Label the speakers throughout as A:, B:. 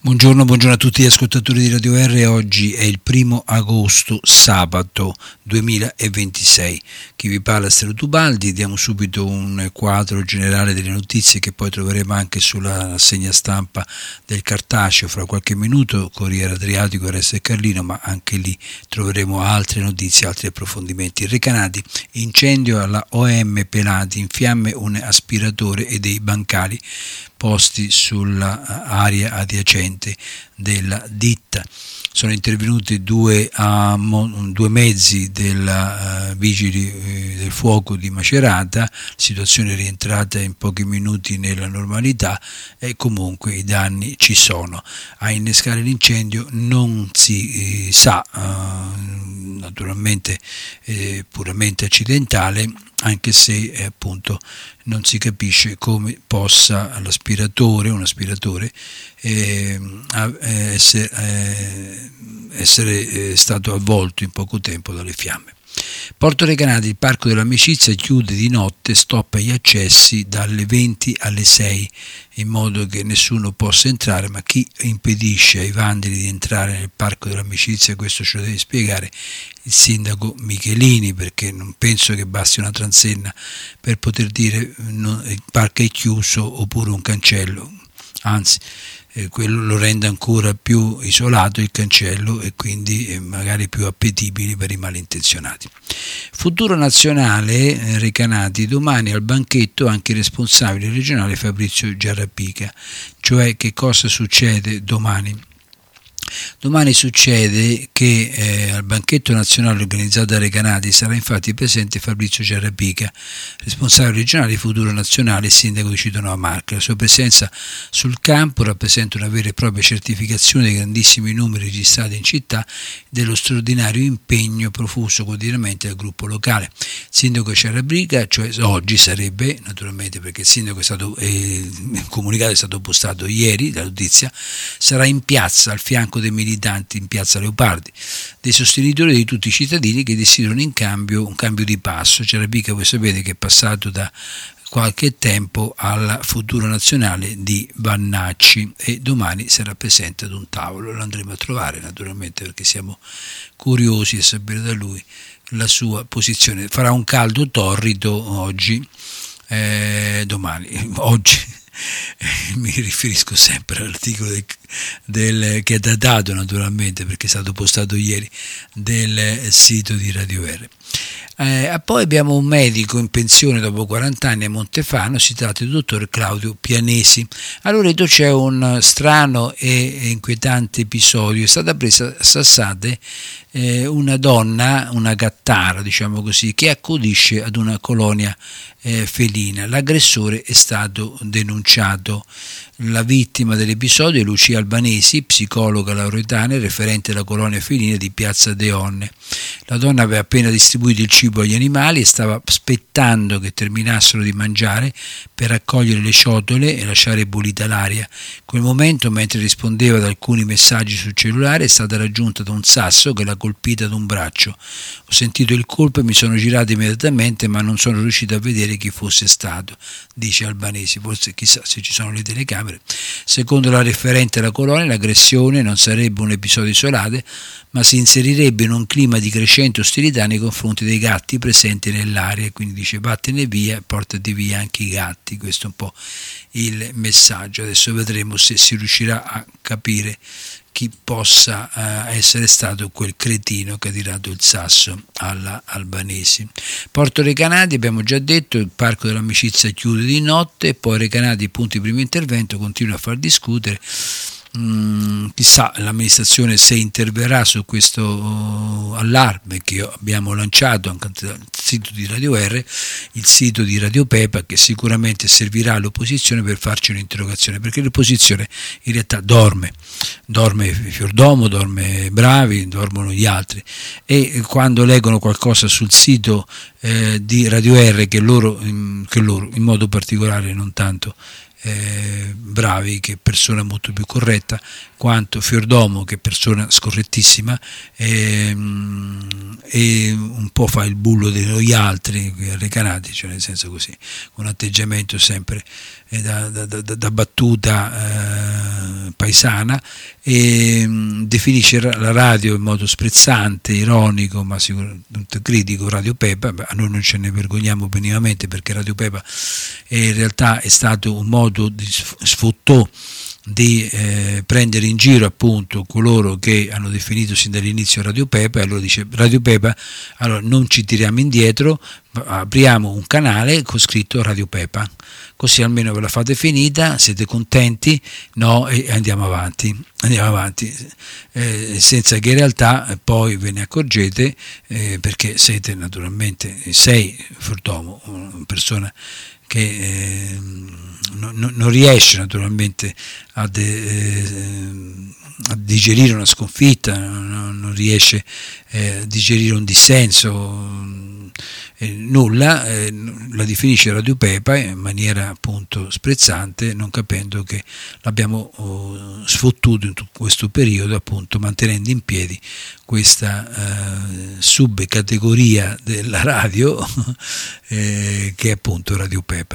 A: Buongiorno a tutti gli ascoltatori di Radio R. Oggi è il 1° agosto, sabato 2026. Chi vi parla è Stefano Tubaldi. Diamo subito un quadro generale delle notizie che poi troveremo anche sulla rassegna stampa del cartaceo fra qualche minuto, Corriere Adriatico, Resto e Carlino, ma anche lì troveremo altre notizie, altri approfondimenti. Recanati, incendio alla OM Pelati, in fiamme un aspiratore e dei bancali posti sull'area adiacente della ditta. Sono intervenuti due mezzi della vigili del fuoco di Macerata, situazione rientrata in pochi minuti nella normalità e comunque i danni ci sono. A innescare l'incendio non si sa, naturalmente puramente accidentale, anche se appunto non si capisce come possa un aspiratore essere stato avvolto in poco tempo dalle fiamme. Porto Recanati, il Parco dell'Amicizia chiude di notte, stoppa gli accessi dalle 20 alle 6 in modo che nessuno possa entrare, ma chi impedisce ai vandali di entrare nel Parco dell'Amicizia, questo ce lo deve spiegare il sindaco Michelini, perché non penso che basti una transenna per poter dire il parco è chiuso oppure un cancello, anzi quello lo rende ancora più isolato il cancello e quindi magari più appetibili per i malintenzionati. Futuro nazionale, Recanati, domani al banchetto anche il responsabile regionale Fabrizio Giarrapica. Cioè, che cosa succede domani? Domani succede che al banchetto nazionale organizzato da Recanati sarà infatti presente Fabrizio Giarrapica, responsabile regionale di Futuro Nazionale e sindaco di Cittadella Marca. La sua presenza sul campo rappresenta una vera e propria certificazione dei grandissimi numeri registrati in città e dello straordinario impegno profuso quotidianamente dal gruppo locale. Il sindaco Giarrapica, cioè oggi sarebbe, naturalmente perché il sindaco è stato il comunicato è stato postato ieri, la notizia, sarà in piazza al fianco dei militanti in piazza Leopardi, dei sostenitori di tutti i cittadini che desiderano in cambio un cambio di passo. Giarrapica, voi sapete che è passato da qualche tempo al Futuro Nazionale di Vannacci e domani sarà presente ad un tavolo. Lo andremo a trovare naturalmente perché siamo curiosi di sapere da lui la sua posizione. Farà un caldo torrido oggi, oggi mi riferisco sempre all'articolo che è datato naturalmente perché è stato postato ieri del sito di Radio R. Poi abbiamo un medico in pensione dopo 40 anni a Montefano, si tratta del dottor Claudio Pianesi. Allora c'è un strano e inquietante episodio: è stata presa a sassate una donna, una gattara diciamo così, che accudisce ad una colonia felina. L'aggressore è stato denunciato. La vittima dell'episodio è Lucia Albanesi, psicologa laureata, referente della colonia felina di Piazza Deonne. La donna aveva appena distribuito il cibo agli animali e stava aspettando che terminassero di mangiare per raccogliere le ciotole e lasciare pulita l'aria. In quel momento, mentre rispondeva ad alcuni messaggi sul cellulare, è stata raggiunta da un sasso che l'ha colpita ad un braccio. Ho sentito il colpo e mi sono girato immediatamente, ma non sono riuscito a vedere chi fosse stato, dice Albanesi. Forse chissà se ci sono le telecamere. Secondo la referente della colonia, l'aggressione non sarebbe un episodio isolato, ma si inserirebbe in un clima di crescente ostilità nei confronti dei gatti presenti nell'area. Quindi dice: vattene via e portati via anche i gatti. Questo è un po' il messaggio. Adesso vedremo se si riuscirà a capire chi possa essere stato quel cretino che ha tirato il sasso alla Albanesi. Porto Recanati, abbiamo già detto, il Parco dell'Amicizia chiude di notte, poi Recanati, punto di primo intervento, continua a far discutere. Chissà l'amministrazione se interverrà su questo allarme che abbiamo lanciato anche al sito di Radio R, il sito di Radio Pepa, che sicuramente servirà all'opposizione per farci un'interrogazione, perché l'opposizione in realtà dorme Fiordomo, dorme Bravi, dormono gli altri, e quando leggono qualcosa sul sito di Radio R che loro in modo particolare non tanto Bravi, che è persona molto più corretta, quanto Fiordomo, che è persona scorrettissima, e un po' fa il bullo degli altri recanati, cioè nel senso così, con un atteggiamento sempre da battuta paesana, e definisce la radio in modo sprezzante, ironico, ma sicuramente critico, Radio Pepa. A noi non ce ne vergogniamo benissimo, perché Radio Pepa in realtà è stato un modo di sfottò di prendere in giro appunto coloro che hanno definito sin dall'inizio Radio Pepa, e allora dice Radio Pepa, allora non ci tiriamo indietro, apriamo un canale con scritto Radio Pepa, così almeno ve la fate finita, siete contenti, no, e andiamo avanti, senza che in realtà poi ve ne accorgete, perché siete naturalmente, sei Fiordomo, una persona che non riesce naturalmente a digerire una sconfitta, non riesce a digerire un dissenso, nulla, la definisce Radio Pepa in maniera appunto sprezzante, non capendo che l'abbiamo sfottuto in tutto questo periodo, appunto mantenendo in piedi questa subcategoria della radio che è appunto Radio Pepa.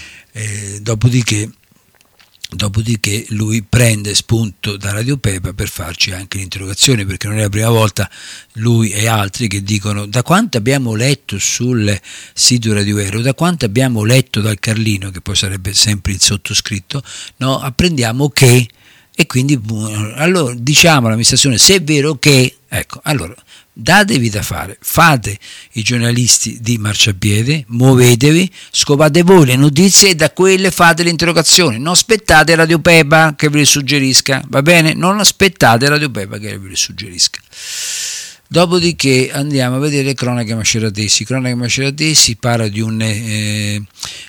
A: Dopodiché lui prende spunto da Radio Pepa per farci anche l'interrogazione, perché non è la prima volta, lui e altri, che dicono: da quanto abbiamo letto sul sito Radio Vero, da quanto abbiamo letto dal Carlino, che poi sarebbe sempre il sottoscritto, no, apprendiamo che, e quindi allora diciamo all'amministrazione se è vero che, ecco, allora datevi da fare, fate i giornalisti di marciapiede, muovetevi, scopate voi le notizie e da quelle fate le interrogazioni, non aspettate Radio Pepa che ve le suggerisca, va bene? Non aspettate Radio Pepa che ve le suggerisca. Dopodiché andiamo a vedere Cronache Maceratesi. Cronache Maceratesi parla di un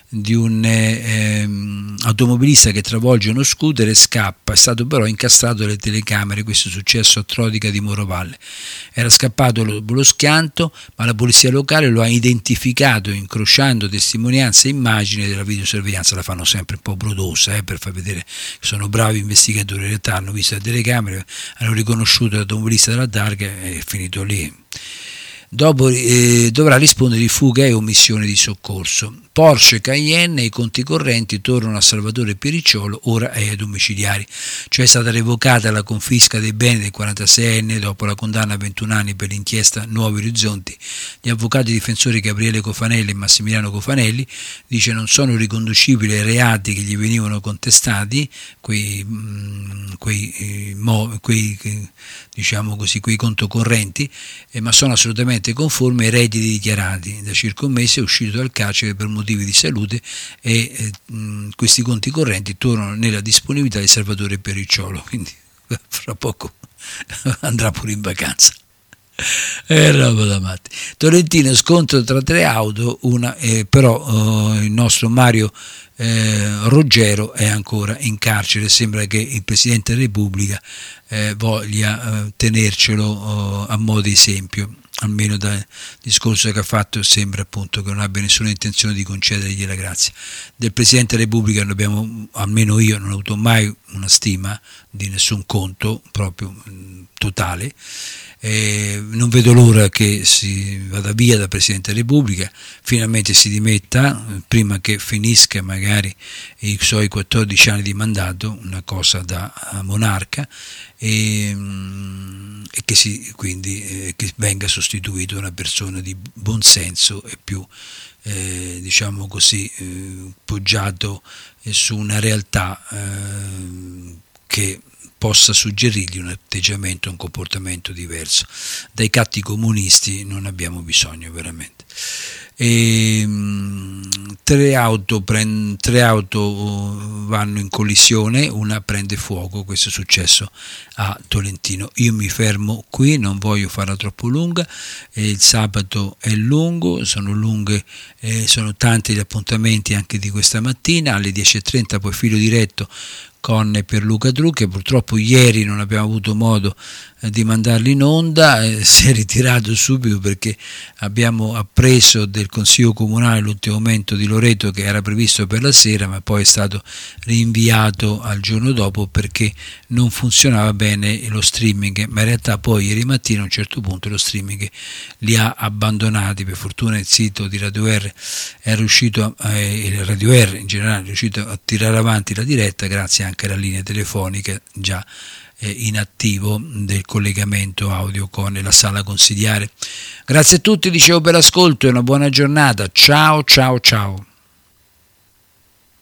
A: automobilista che travolge uno scooter e scappa, è stato però incastrato dalle telecamere. Questo è successo a Trodica di Morovalle. Era scappato lo schianto, ma la polizia locale lo ha identificato incrociando testimonianze e immagini della videosorveglianza. La fanno sempre un po' brodosa, per far vedere che sono bravi investigatori. In realtà hanno visto le telecamere, hanno riconosciuto l'automobilista della targa e è finito lì. Dopo dovrà rispondere di fuga e omissione di soccorso. Porsche Cayenne e i conti correnti tornano a Salvatore Piericciolo, ora è ai domiciliari. Cioè è stata revocata la confisca dei beni del 46enne dopo la condanna a 21 anni per l'inchiesta Nuovi Orizzonti. Gli avvocati difensori Gabriele Cofanelli e Massimiliano Cofanelli dice non sono riconducibili ai reati che gli venivano contestati, quei conto correnti, ma sono assolutamente conformi ai redditi dichiarati. Da circa un mese è uscito dal carcere per motivi di salute e questi conti correnti tornano nella disponibilità di Salvatore Piericciolo, quindi fra poco andrà pure in vacanza. È roba da matti. Tolentino, scontro tra 3 auto, però il nostro Mario Roggero è ancora in carcere. Sembra che il Presidente della Repubblica voglia tenercelo a mo' di esempio, almeno dal discorso che ha fatto sembra appunto che non abbia nessuna intenzione di concedergli la grazia. Del Presidente della Repubblica almeno io non ho avuto mai una stima di nessun conto proprio totale. Non vedo l'ora che si vada via da Presidente della Repubblica, finalmente si dimetta prima che finisca magari i suoi 14 anni di mandato, una cosa da monarca, e che venga sostituito da una persona di buon senso e più poggiato su una realtà che possa suggerirgli un atteggiamento, un comportamento diverso. Dai catti comunisti non abbiamo bisogno veramente. 3 auto vanno in collisione, una prende fuoco. Questo è successo a Tolentino. Io mi fermo qui, non voglio farla troppo lunga, il sabato è lungo, sono tanti gli appuntamenti anche di questa mattina. Alle 10:30 poi filo diretto con e per Luca Trucchi. Purtroppo ieri non abbiamo avuto modo di mandarli in onda, si è ritirato subito perché abbiamo appreso del Consiglio Comunale l'ultimo momento di Loreto che era previsto per la sera, ma poi è stato rinviato al giorno dopo perché non funzionava bene lo streaming, ma in realtà poi ieri mattina a un certo punto lo streaming li ha abbandonati. Per fortuna il sito di Radio R è riuscito, Radio R in generale è riuscito a tirare avanti la diretta grazie anche alla linea telefonica già in attivo del collegamento audio con la sala consigliare. Grazie a tutti, dicevo, per l'ascolto e una buona giornata. Ciao ciao ciao.